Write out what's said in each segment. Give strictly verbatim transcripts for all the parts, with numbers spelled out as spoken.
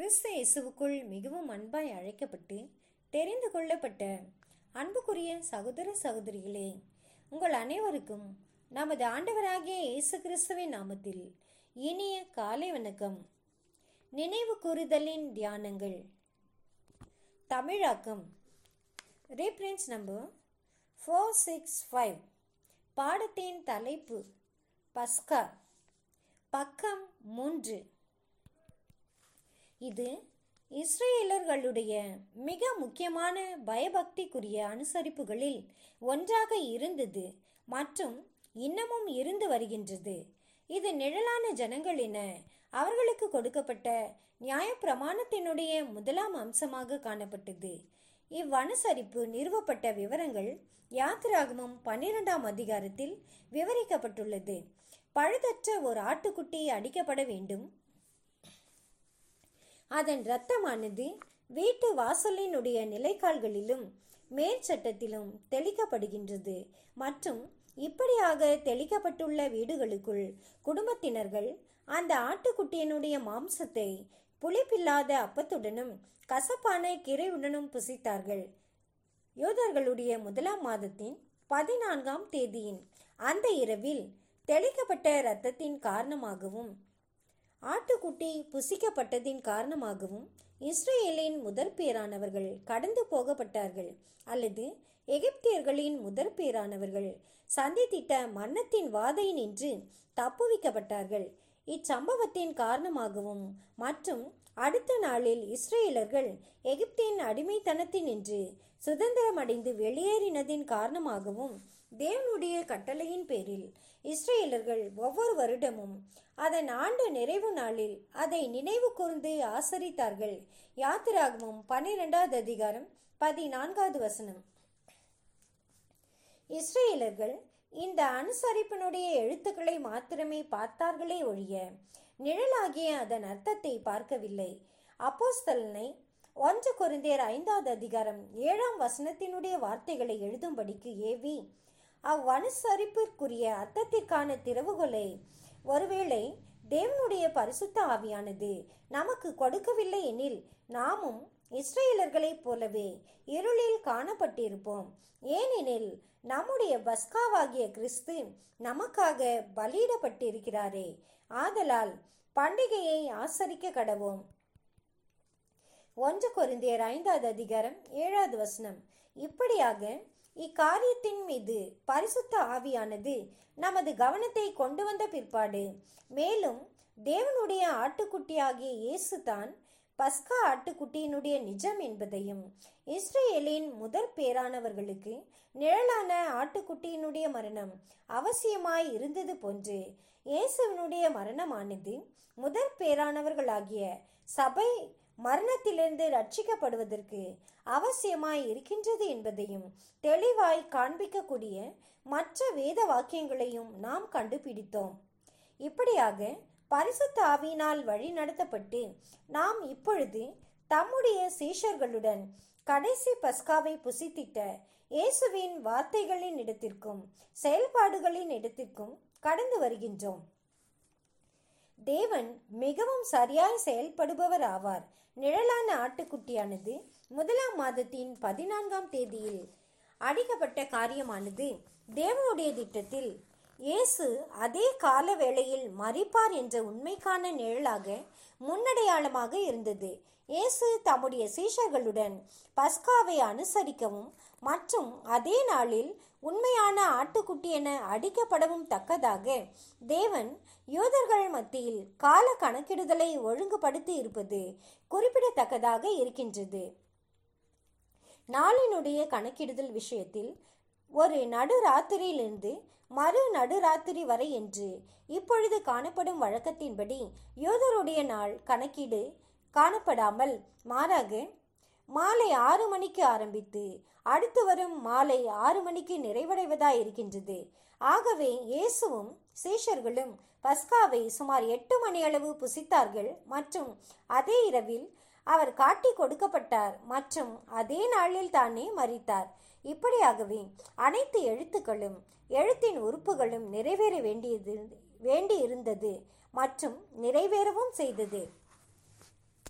கிறிஸ்து இயேசுவுக்குள் மிகவும் அன்பாய் அழைக்கப்பட்டு தெரிந்து கொள்ளப்பட்ட அன்புக்குரிய சகோதர சகோதரிகளே, உங்கள் அனைவருக்கும் நமது ஆண்டவராகிய இயேசு கிறிஸ்துவின் நாமத்தில் இனிய காலை வணக்கம். நினைவு கூறுதலின் தியானங்கள். தமிழாக்கம். Reprints number four six five. பாடத்தின் தலைப்பு பஸ்கா. பக்கம் மூன்று. இது இஸ்ரேலர்களுடைய மிக முக்கியமான பயபக்திக்குரிய அனுசரிப்புகளில் ஒன்றாக இருந்தது மற்றும் இன்னமும் இருந்து வருகின்றது. இது நிழலான ஜனங்கள் என அவர்களுக்கு கொடுக்கப்பட்ட நியாயப்பிரமாணத்தினுடைய முதலாம் அம்சமாக காணப்பட்டது. இவ்வனுசரிப்பு நிறுவப்பட்ட விவரங்கள் யாத்திராகமம் பன்னிரெண்டாம் அதிகாரத்தில் விவரிக்கப்பட்டுள்ளது. பழுதற்ற ஒரு ஆட்டுக்குட்டி அடிக்கப்பட வேண்டும். அதன் இரத்தமானது வீட்டு வாசலினுடைய நிலைக்கால்களிலும் மேற்சட்டத்திலும் தெளிக்கப்படுகின்றது மற்றும் இப்படியாக தெளிக்கப்பட்டுள்ள வீடுகளுக்குள் குடும்பத்தினர்கள் அந்த ஆட்டுக்குட்டியினுடைய மாம்சத்தை புளிப்பில்லாத அப்பத்துடனும் கசப்பான கீரையுடனும் புசித்தார்கள். யூதர்களுடைய முதலாம் மாதத்தின் பதினான்காம் தேதியின் அந்த இரவில் தெளிக்கப்பட்ட இரத்தத்தின் காரணமாகவும் ஆட்டுக்குட்டி புசிக்கப்பட்டதின் காரணமாகவும் இஸ்ரேலின் முதற் பேரானவர்கள் கடந்து போகப்பட்டார்கள் அல்லது எகிப்தியர்களின் முதற் பேரானவர்கள் சந்தித்திட்ட மரணத்தின் வாதை நின்று தப்புவிக்கப்பட்டார்கள். இச்சம்பவத்தின் காரணமாகவும் மற்றும் அடுத்த நாளில் இஸ்ரேலர்கள் எகிப்தின் அடிமைத்தனத்தினின்று சுதந்திரமடைந்து வெளியேறினதின் காரணமாகவும் தேவனுடைய கட்டளையின் பேரில் இஸ்ரேலர்கள் ஒவ்வொரு வருடமும் அதன் ஆண்டு நிறைவு நாளில் அதை நினைவு கூர்ந்து ஆசரித்தார்கள். யாத்திராகமம் பன்னிரெண்டாவது அதிகாரம் பதினான்காவது வசனம். இஸ்ரேலர்கள் இந்த அனுசரிப்பினுடைய எழுத்துக்களை மாத்திரமே பார்த்தார்களே ஒழிய நிழலாகிய அதன் அர்த்தத்தை பார்க்கவில்லை. அப்போஸ்தலனை ஒன்று கொரிந்தியர் ஐந்தாவது அதிகாரம் ஏழாம் வசனத்தினுடைய வார்த்தைகளை எழுதும்படிக்கு ஏவி அவ்வனுசரிப்பிற்குரிய அர்த்தத்திற்கான திறவுகோலை ஒருவேளை தேவனுடைய பரிசுத்த ஆவியானது நமக்கு கொடுக்கவில்லை எனில் நாமும் இஸ்ரேலர்களைப் போலவே இருளில் காணப்பட்டிருப்போம். ஏனெனில் நம்முடைய பஸ்காவாகிய கிறிஸ்து நமக்காக பலியிடப்பட்டிருக்கிறாரே. ஆதலால் பண்டிகையை ஆசரிக்க கடவோம். ஒன்று கொரிந்தியர் ஐந்தாவது அதிகாரம் ஏழாவது வசனம். இப்படியாக இக்காரியத்தின் மீது பரிசுத்த ஆவியானது நமது கவனத்தை கொண்டு வந்த பிற்பாடு மேலும் தேவனுடைய ஆட்டுக்குட்டியாகிய இயேசு தான் பஸ்கா ஆட்டுக்குட்டியினுடைய நிஜம் என்பதையும் இஸ்ரேலின் முதற் பேரானவர்களுக்கு நிழலான ஆட்டுக்குட்டியினுடைய மரணம் அவசியமாய் இருந்தது போன்று இயேசுவினுடைய மரணமானது முதற் பேரானவர்களாகிய சபை மரணத்திலிருந்து ரட்சிக்கப்படுவதற்கு அவசியமாய் இருக்கின்றது என்பதையும் தெளிவாய் காண்பிக்கக்கூடிய மற்ற வேத வாக்கியங்களையும் நாம் கண்டுபிடித்தோம். இப்படியாக பரிசுத்த ஆவியினால் வழி நடத்தப்பட்டு நாம் இப்பொழுது தம்முடைய சீஷர்களுடன் கடைசி பஸ்காவை புசித்திட்ட இயேசுவின் வார்த்தைகளின் இடத்திற்கும் செயல்பாடுகளின் இடத்திற்கும் கடந்து வருகின்றோம். தேவன் மிகவும் சரியாய் செயல்படுபவர் ஆவார். நிழலான ஆட்டுக்குட்டியானது முதலாம் மாதத்தின் பதினான்காம் தேதியில் அடிக்கப்பட்ட காரியமானது தேவனுடைய திட்டத்தில் இயேசு அதே கால வேளையில் மரிப்பார் என்ற உண்மைக்கான நிழலாக முன்னடையாளமாக இருந்தது. இயேசு தம்முடைய சீஷர்களுடன் பஸ்காவை அனுசரிக்கவும் மற்றும் அதே நாளில் உண்மையான ஆட்டுக்குட்டி என அடிக்கப்படவும் தக்கதாக தேவன் யூதர்கள் மத்தியில் கால கணக்கிடுதலை ஒழுங்குபடுத்தி இருப்பது குறிப்பிடத்தக்கதாக இருக்கின்றது. நாளினுடைய கணக்கிடுதல் விஷயத்தில் ஒரு நடுராத்திரியிலிருந்து மறு நடுராத்திரி வரை என்று இப்பொழுது காணப்படும் வழக்கத்தின்படி யூதருடைய நாள் கணக்கீடு காணப்படாமல் மாறாக மாலை ஆறு மணிக்கு ஆரம்பித்து அடுத்து வரும் மாலை ஆறு மணிக்கு நிறைவடைவதாய் இருக்கின்றது. ஆகவே இயேசுவும் சீஷர்களும் பஸ்காவை சுமார் எட்டு மணி அளவு புசித்தார்கள் மற்றும் அதே இரவில் அவர் காட்டி கொடுக்கப்பட்டார் மற்றும் அதே நாளில் தானே மரித்தார். இப்படியாகவே அனைத்து எழுத்துக்களும் எழுத்தின் உறுப்புகளும் நிறைவேற வேண்டியது வேண்டி இருந்தது மற்றும் நிறைவேறவும் செய்தது.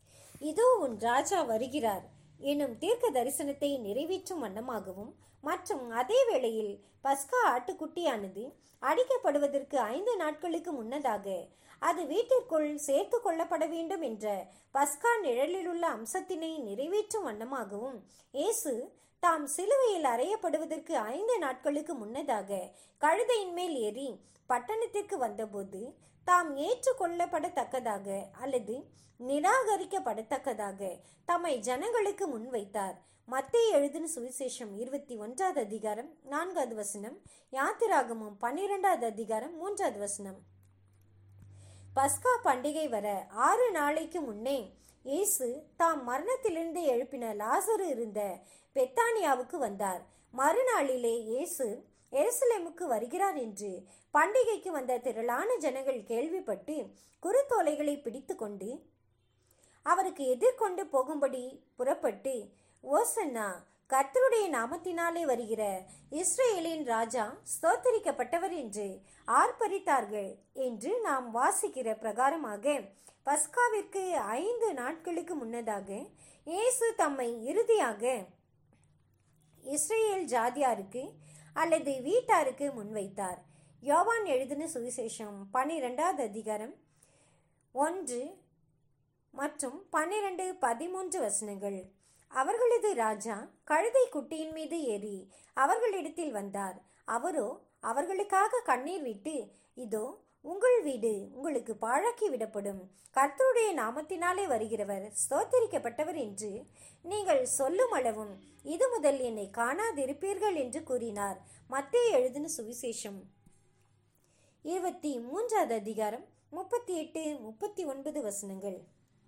இதோ உன் ராஜா வருகிறார் எனும் தீர்க்க தரிசனத்தை நிறைவேற்றும் வண்ணமாகவும் மற்றும் அதே வேளையில் பஸ்கா ஆட்டுக்குட்டியானது அடிக்கப்படுவதற்கு ஐந்து நாட்களுக்கு முன்னதாக அது வீட்டிற்குள் சேர்த்து கொள்ளப்பட வேண்டும் என்ற பஸ்கா நிழலிலுள்ள அம்சத்தினை நிறைவேற்றும் வண்ணமாகவும் இயேசு தாம் சிலுவையில் அறையப்படுவதற்கு ஐந்து நாட்களுக்கு முன்னதாக கழுதையின் மேல் ஏறி பட்டணத்திற்கு வந்தபோது தாம் ஏற்றுக்கொள்ளப்படத்தக்கதாக அல்லது நிராகரிக்கப்படத்தக்கதாக தம்மை ஜனங்களுக்கு முன்வைத்தார். மத்தேயு எழுதின சுவிசேஷம் இருபத்தி ஒன்றாவது அதிகாரம் நான்காவது வசனம், யாத்திராகமம் பன்னிரெண்டாவது அதிகாரம் மூன்றாவது வசனம். பஸ்கா பண்டிகை வர ஆறு நாளைக்கு முன்னே இயேசு தாம் மரணத்திலிருந்து எழுப்பின லாசரு இருந்த பெத்தானியாவுக்கு வந்தார். மறுநாளிலே இயேசு எருசலேமுக்கு வருகிறார் என்று பண்டிகைக்கு வந்த திரளான ஜனங்கள் கேள்விப்பட்டு குருத்தோலைகளை பிடித்து கொண்டு அவருக்கு எதிர்கொண்டு போகும்படி புறப்பட்டு, ஓசன்னா, கர்த்தருடைய நாமத்தினாலே வருகிற இஸ்ரேலின் ராஜா ஸ்தோத்தரிக்கப்பட்டவர் என்று ஆர்ப்பரித்தார்கள் என்று நாம் வாசிக்கிற பிரகாரமாக பஸ்காவிற்கு ஐந்து நாட்களுக்கு முன்னதாக இயேசு தம்மை இறுதியாக இஸ்ரேல் ஜாதியாருக்கு அல்லது வீட்டாருக்கு முன்வைத்தார். யோவான் எழுதின சுவிசேஷம் பன்னிரெண்டாவது அதிகாரம் ஒன்று மற்றும் பன்னிரண்டு பதிமூன்று வசனங்கள். அவர்களது ராஜா கழுதை குட்டியின் மீது ஏறி அவர்களிடத்தில் வந்தார். அவரோ அவர்களுக்காக கண்ணீர் விட்டு, இதோ உங்கள் வீடு உங்களுக்கு பாழாக்கி விடப்படும், கர்த்தருடைய நாமத்தினாலே வருகிறவர் ஸ்தோத்தரிக்கப்பட்டவர் என்று நீங்கள் சொல்லும் அளவும் இது முதல் என்னை காணாதிருப்பீர்கள் என்று கூறினார். மத்தேயு எழுதின சுவிசேஷம் இருபத்தி மூன்றாவது அதிகாரம் முப்பத்தி எட்டு முப்பத்தி ஒன்பது வசனங்கள்.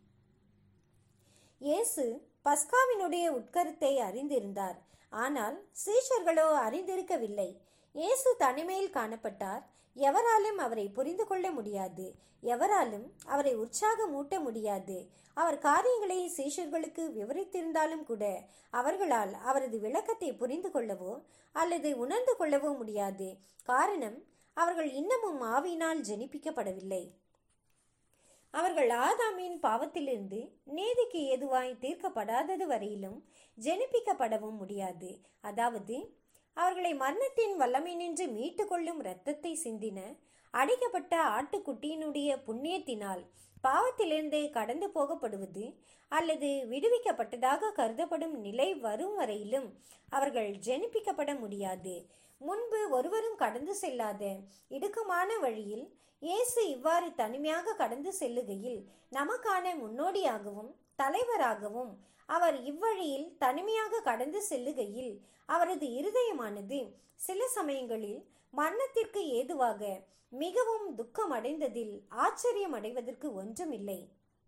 இயேசு பஸ்காவினுடைய உட்கருத்தை அறிந்திருந்தார். ஆனால் சீஷர்களோ அறிந்திருக்கவில்லை. இயேசு தனிமையில் காணப்பட்டார். எவராலும் அவரை புரிந்து கொள்ள முடியாது. எவராலும் அவரை உற்சாகமூட்ட முடியாது. அவர் காரியங்களை சீஷர்களுக்கு விவரித்திருந்தாலும் கூட அவர்களால் அவரது விளக்கத்தை புரிந்து கொள்ளவோ அல்லது உணர்ந்து கொள்ளவோ முடியாது. காரணம், அவர்கள் இன்னமும் ஆவியினால் ஜெனிப்பிக்கப்படவில்லை. அவர்கள் ஆதாமின் பாவத்திலிருந்து நீதிக்கு ஏதுவாய் தீர்க்கப்படாதது வரையிலும் ஜெனிப்பிக்கப்படவும் முடியாது. அதாவது அவர்களை மரணத்தின் வல்லமை நின்று மீட்டு கொள்ளும் இரத்தத்தை சிந்தின அடிக்கப்பட்ட ஆட்டுக்குட்டியினுடைய புண்ணியத்தினால் பாவத்திலிருந்து கடந்து போகப்படுவது அல்லது விடுவிக்கப்பட்டதாக கருதப்படும் நிலை வரும் வரையிலும் அவர்கள் ஜெனிப்பிக்கப்பட முடியாது. முன்பு ஒருவரும் கடந்து செல்லாத இடுக்கமான வழியில் இயேசு இவ்வாறு தனிமையாக கடந்து செல்லுகையில் நமக்கான முன்னோடியாகவும் தலைவராகவும் அவர் இவ்வழியில் தனிமையாக கடந்து செல்லுகையில் அவரது இருதயமானது சில சமயங்களில் மரணத்திற்கு ஏதுவாக மிகவும் துக்கம் அடைந்ததில் ஆச்சரியம் அடைவதற்கு ஒன்றுமில்லை.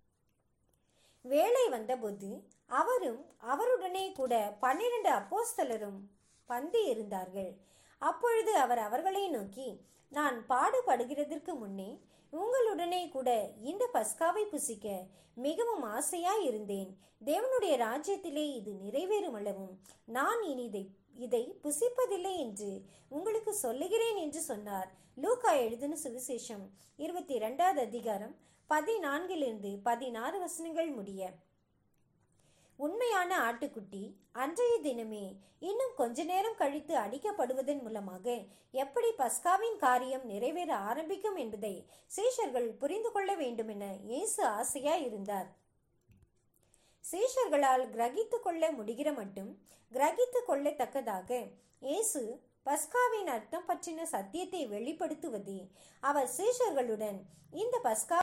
வேளை வந்தபோது அவரும் அவருடனே கூட பன்னிரண்டு அப்போஸ்தலரும் பந்தி இருந்தார்கள். அப்பொழுது அவர் அவர்களை நோக்கி, நான் பாடுபடுகிறதற்கு முன்னே உங்களுடனே கூட இந்த பஸ்காவை புசிக்க மிகவும் ஆசையாய் இருந்தேன். தேவனுடைய ராஜ்யத்திலே இது நிறைவேறும் அளவும் நான் இனி இதை இதை புசிப்பதில்லை என்று உங்களுக்கு சொல்லுகிறேன் என்று சொன்னார். லூக்கா எழுதின சுவிசேஷம் இருபத்தி இரண்டாவது அதிகாரம் பதினான்கிலிருந்து பதினாறு வசனங்கள் முடிய. உண்மையான ஆட்டுக்குட்டி அன்றைய தினமே இன்னும் கொஞ்ச நேரம் கழித்து அடிக்கப்படுவதன் மூலமாக எப்படி பஸ்காவின் காரியம் நிறைவேற ஆரம்பிக்கும் என்பதை சீஷர்கள் புரிந்து கொள்ள வேண்டும் என இயேசு ஆசையாய் இருந்தார். சீஷர்களால் கிரகித்து கொள்ள முடிகிற மட்டும் கிரகித்து கொள்ளத்தக்கதாக இயேசு பஸ்காவின் அர்த்தம் பற்றின சத்தியத்தை வெளிப்படுத்துவதே அவர் சீஷர்களுடன் இந்த பஸ்கா